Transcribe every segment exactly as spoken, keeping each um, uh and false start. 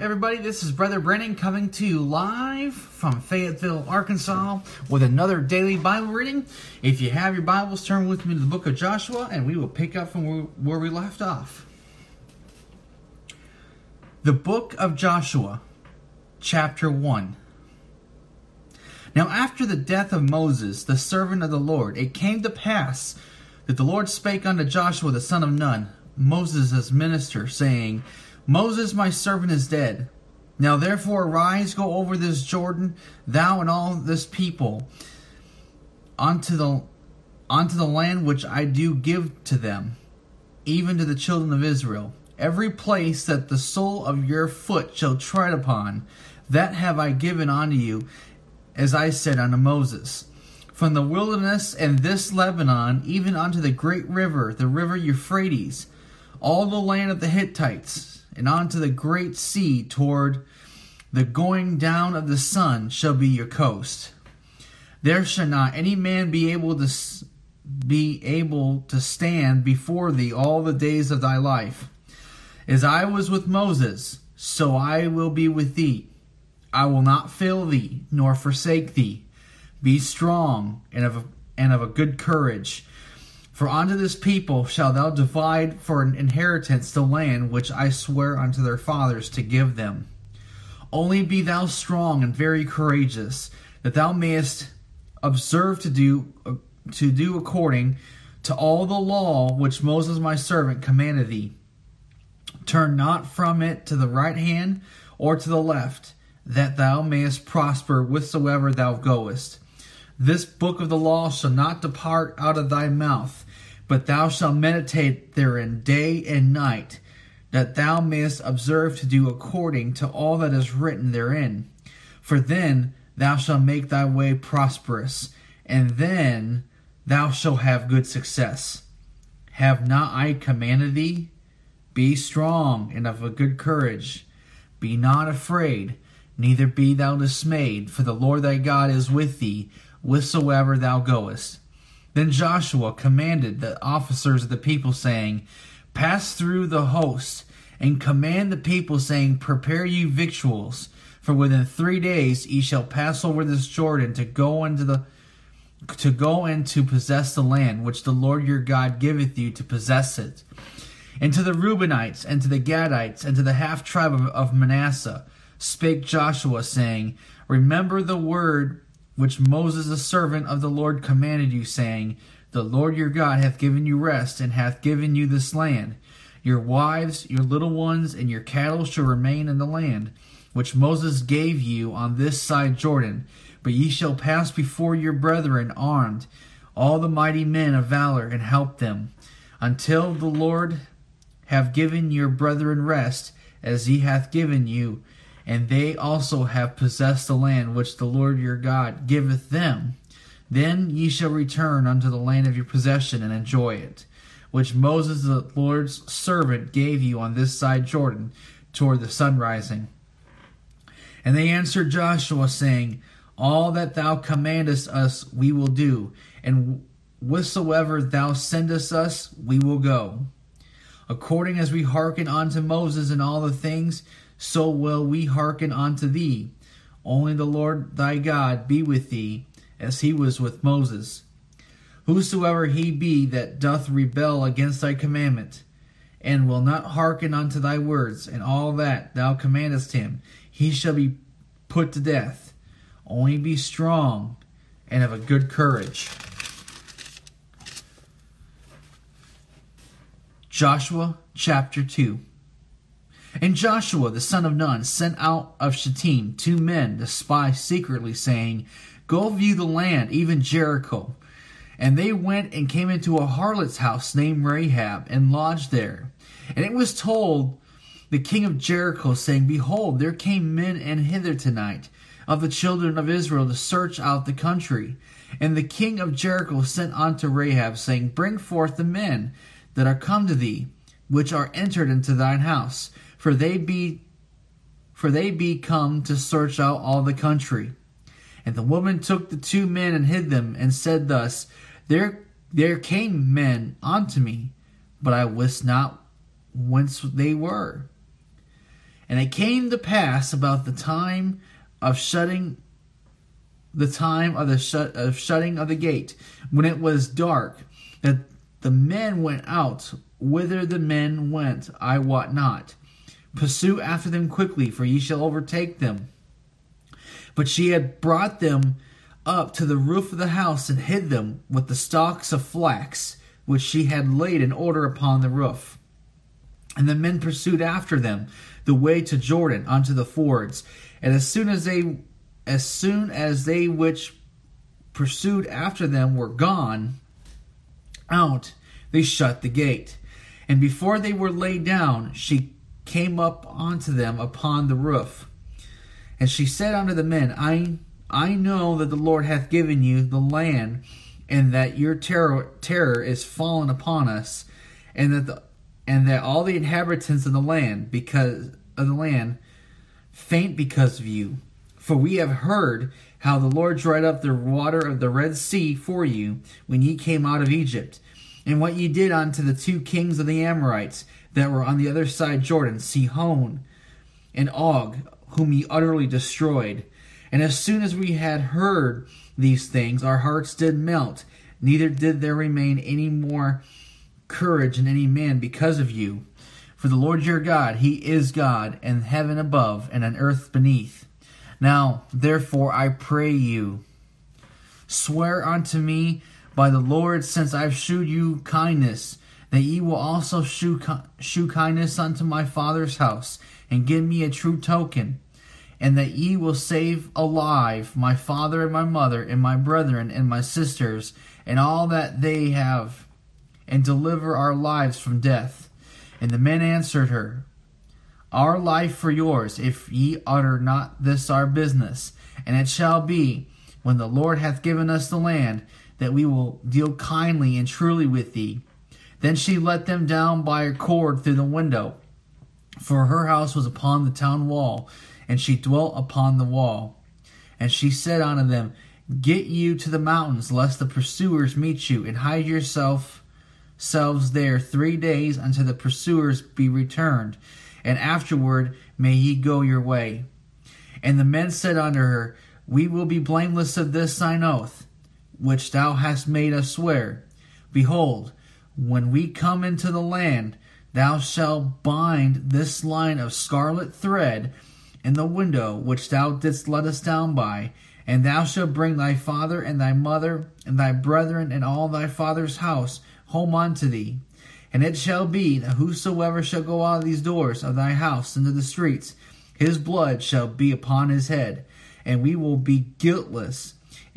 everybody, this is Brother Brennan coming to you live from Fayetteville, Arkansas with another daily Bible reading. If you have your Bibles, turn with me to the book of Joshua and we will pick up from where we left off. The book of Joshua, chapter one. Now after the death of Moses, the servant of the Lord, it came to pass that the Lord spake unto Joshua the son of Nun, Moses' minister, saying, Moses my servant is dead. Now therefore arise, go over this Jordan, thou and all this people, unto the unto the land which I do give to them, even to the children of Israel. Every place that the sole of your foot shall tread upon, that have I given unto you, as I said unto Moses. From the wilderness and this Lebanon, even unto the great river, the river Euphrates, all the land of the Hittites, and unto the great sea toward the going down of the sun shall be your coast. There shall not any man be able to be able to stand before thee all the days of thy life. As I was with Moses, so I will be with thee. I will not fail thee, nor forsake thee. Be strong and of a, and of a good courage. For unto this people shalt thou divide for an inheritance the land which I swear unto their fathers to give them. Only be thou strong and very courageous, that thou mayest observe to do to do according to all the law which Moses my servant commanded thee. Turn not from it to the right hand or to the left, that thou mayest prosper whithersoever thou goest. This book of the law shall not depart out of thy mouth, but thou shalt meditate therein day and night, that thou mayest observe to do according to all that is written therein. For then thou shalt make thy way prosperous, and then thou shalt have good success. Have not I commanded thee? Be strong and of a good courage. Be not afraid, neither be thou dismayed, for the Lord thy God is with thee, whithersoever thou goest. Then Joshua commanded the officers of the people, saying, Pass through the host, and command the people, saying, Prepare you victuals, for within three days ye shall pass over this Jordan to go into the to go and to possess the land which the Lord your God giveth you to possess it. And to the Reubenites, and to the Gadites, and to the half tribe of, of Manasseh spake Joshua, saying, Remember the word which Moses the servant of the Lord commanded you, saying, The Lord your God hath given you rest, and hath given you this land. Your wives, your little ones, and your cattle shall remain in the land, which Moses gave you on this side Jordan. But ye shall pass before your brethren armed, all the mighty men of valor, and help them, until the Lord have given your brethren rest, as he hath given you, and they also have possessed the land which the Lord your God giveth them. Then ye shall return unto the land of your possession, and enjoy it, which Moses the Lord's servant gave you on this side Jordan, toward the sun rising. And they answered Joshua, saying, All that thou commandest us we will do, and whithersoever thou sendest us we will go. According as we hearken unto Moses in all the things, so will we hearken unto thee. Only the Lord thy God be with thee, as he was with Moses. Whosoever he be that doth rebel against thy commandment, and will not hearken unto thy words, and all that thou commandest him, he shall be put to death. Only be strong and of a good courage. Joshua chapter two. And Joshua the son of Nun sent out of Shittim two men to spy secretly, saying, Go view the land, even Jericho. And they went and came into a harlot's house named Rahab, and lodged there. And it was told the king of Jericho, saying, Behold, there came men in hither tonight of the children of Israel to search out the country. And the king of Jericho sent unto Rahab, saying, Bring forth the men that are come to thee, which are entered into thine house, for they be for they be come to search out all the country. And the woman took the two men and hid them, and said thus, There there came men unto me, but I wist not whence they were. And it came to pass about the time of shutting the time of the shut of shutting of the gate, when it was dark, that the men went out. Whither the men went, I wot not. Pursue after them quickly, for ye shall overtake them. But she had brought them up to the roof of the house, and hid them with the stalks of flax, which she had laid in order upon the roof. And the men pursued after them the way to Jordan unto the fords. And as soon as they as soon as they which pursued after them were gone out, they shut the gate. And before they were laid down, she came up unto them upon the roof. And she said unto the men, I I know that the Lord hath given you the land, and that your terror terror is fallen upon us, and that the and that all the inhabitants of the land, because of the land, faint because of you. For we have heard how the Lord dried up the water of the Red Sea for you, when ye came out of Egypt, and what ye did unto the two kings of the Amorites that were on the other side Jordan, Sihon and Og, whom ye utterly destroyed. And as soon as we had heard these things, our hearts did melt, neither did there remain any more courage in any man because of you. For the Lord your God, he is God, in heaven above and on earth beneath. Now, therefore, I pray you, swear unto me by the Lord, since I've shewed you kindness, that ye will also shew, shew kindness unto my father's house, and give me a true token, and that ye will save alive my father and my mother, and my brethren and my sisters, and all that they have, and deliver our lives from death. And the men answered her, Our life for yours, if ye utter not this our business. And it shall be, when the Lord hath given us the land, that we will deal kindly and truly with thee. Then she let them down by a cord through the window, for her house was upon the town wall, and she dwelt upon the wall. And she said unto them, Get you to the mountains, lest the pursuers meet you, and hide yourself selves there three days until the pursuers be returned, and afterward may ye go your way. And the men said unto her, We will be blameless of this thine oath, which thou hast made us swear. Behold, when we come into the land, thou shalt bind this line of scarlet thread in the window which thou didst let us down by, and thou shalt bring thy father and thy mother and thy brethren and all thy father's house home unto thee. And it shall be that whosoever shall go out of these doors of thy house into the streets, his blood shall be upon his head, and we will be guiltless.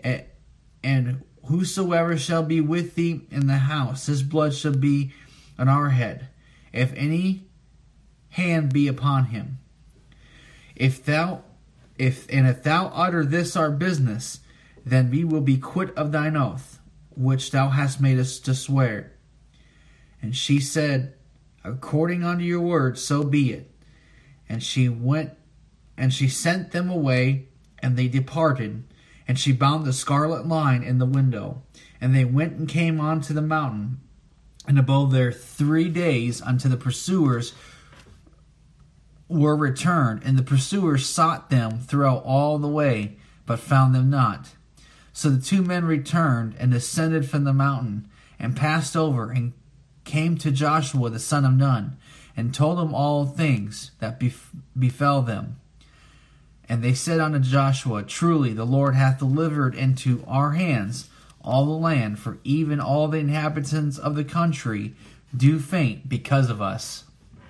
And whosoever shall be with thee in the house, his blood shall be on our head, if any hand be upon him. If thou, if and if thou utter this our business, then we will be quit of thine oath, which thou hast made us to swear. And she said, According unto your word, so be it. And she went, and she sent them away, and they departed. And she bound the scarlet line in the window. And they went and came on to the mountain, and abode there three days until the pursuers were returned. And the pursuers sought them throughout all the way, but found them not. So the two men returned and descended from the mountain, and passed over, and came to Joshua the son of Nun, and told him all things that bef- befell them. And they said unto Joshua, Truly the Lord hath delivered into our hands all the land, for even all the inhabitants of the country do faint because of us.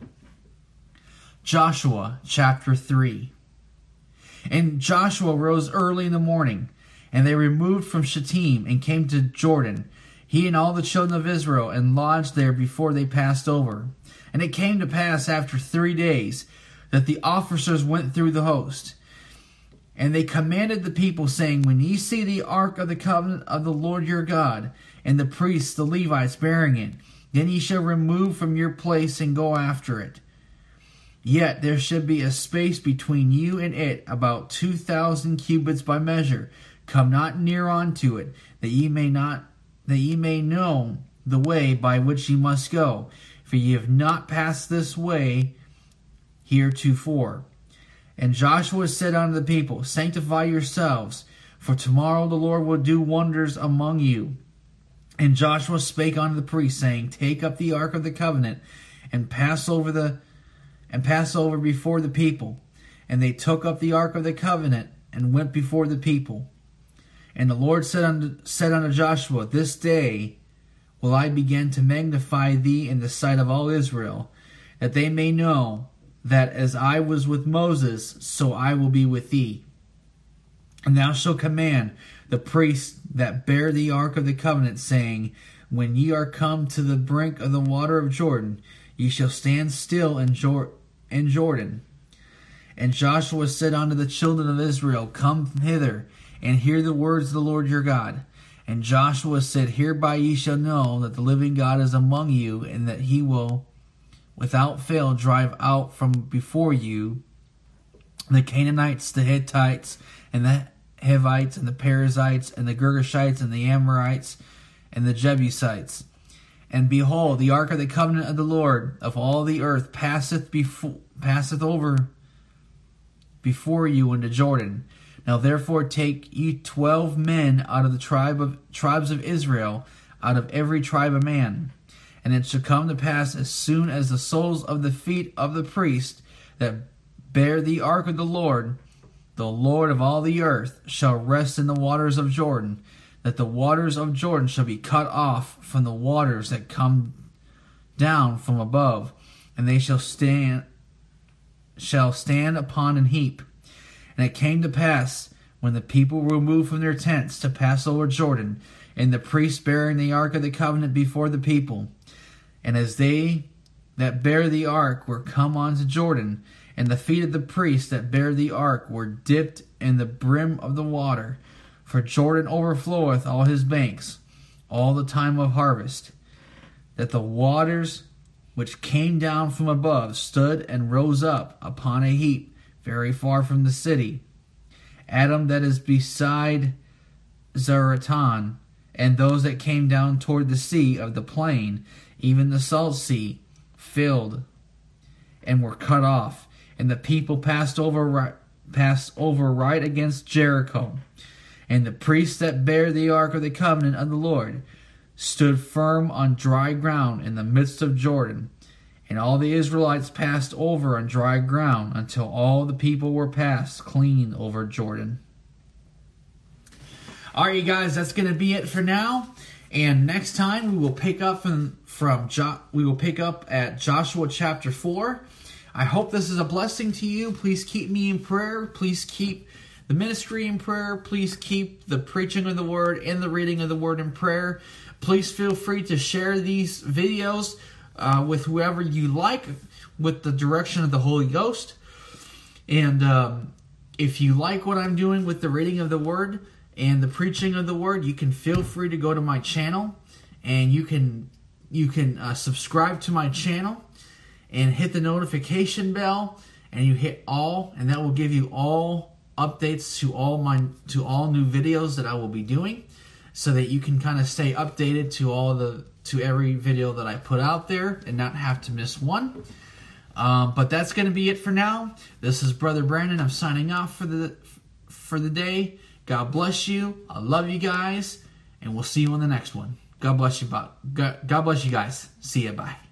Joshua chapter three. And Joshua rose early in the morning, and they removed from Shittim, and came to Jordan, he and all the children of Israel, and lodged there before they passed over. And it came to pass after three days that the officers went through the host. And they commanded the people, saying, When ye see the ark of the covenant of the Lord your God, and the priests, the Levites, bearing it, then ye shall remove from your place and go after it. Yet there should be a space between you and it, about two thousand cubits by measure. Come not near unto it, that ye may not that ye may know the way by which ye must go. For ye have not passed this way heretofore. And Joshua said unto the people, Sanctify yourselves, for tomorrow the Lord will do wonders among you. And Joshua spake unto the priests, saying, Take up the ark of the covenant, and pass over the and pass over before the people. And they took up the ark of the covenant, and went before the people. And the Lord said unto, said unto Joshua, This day will I begin to magnify thee in the sight of all Israel, that they may know that as I was with Moses, so I will be with thee. And thou shalt command the priests that bear the ark of the covenant, saying, When ye are come to the brink of the water of Jordan, ye shall stand still in, Jor- in Jordan. And Joshua said unto the children of Israel, Come hither, and hear the words of the Lord your God. And Joshua said, Hereby ye shall know that the living God is among you, and that he will without fail drive out from before you the Canaanites, the Hittites, and the Hivites, and the Perizzites, and the Girgashites, and the Amorites, and the Jebusites. And behold, the ark of the covenant of the Lord of all the earth passeth before passeth over before you into Jordan. Now therefore take ye twelve men out of the tribe of tribes of Israel, out of every tribe a man. And it shall come to pass, as soon as the soles of the feet of the priest that bear the ark of the Lord, the Lord of all the earth, shall rest in the waters of Jordan, that the waters of Jordan shall be cut off from the waters that come down from above, and they shall stand shall stand upon an heap. And it came to pass, when the people were moved from their tents to pass over Jordan, and the priests bearing the ark of the covenant before the people, and as they that bear the ark were come unto Jordan, and the feet of the priests that bear the ark were dipped in the brim of the water, for Jordan overfloweth all his banks, all the time of harvest, that the waters which came down from above stood and rose up upon a heap very far from the city. Adam that is beside Zaratan, and those that came down toward the sea of the plain, even the salt sea, filled and were cut off. And the people passed over right, passed over right against Jericho. And the priests that bear the ark of the covenant of the Lord stood firm on dry ground in the midst of Jordan. And all the Israelites passed over on dry ground until all the people were passed clean over Jordan. All right, you guys, that's going to be it for now. And next time we will pick up from, from jo- we will pick up at Joshua chapter four. I hope this is a blessing to you. Please keep me in prayer. Please keep the ministry in prayer. Please keep the preaching of the word and the reading of the word in prayer. Please feel free to share these videos uh, with whoever you like, with the direction of the Holy Ghost. And um, if you like what I'm doing with the reading of the word and the preaching of the word, you can feel free to go to my channel, and you can you can uh, subscribe to my channel and hit the notification bell, and you hit all, and that will give you all updates to all my to all new videos that I will be doing, so that you can kind of stay updated to all the to every video that I put out there and not have to miss one. Um, but that's going to be it for now. This is Brother Brandon. I'm signing off for the for the day. God bless you. I love you guys, and we'll see you on the next one. God bless you. God bless you guys. See ya. Bye.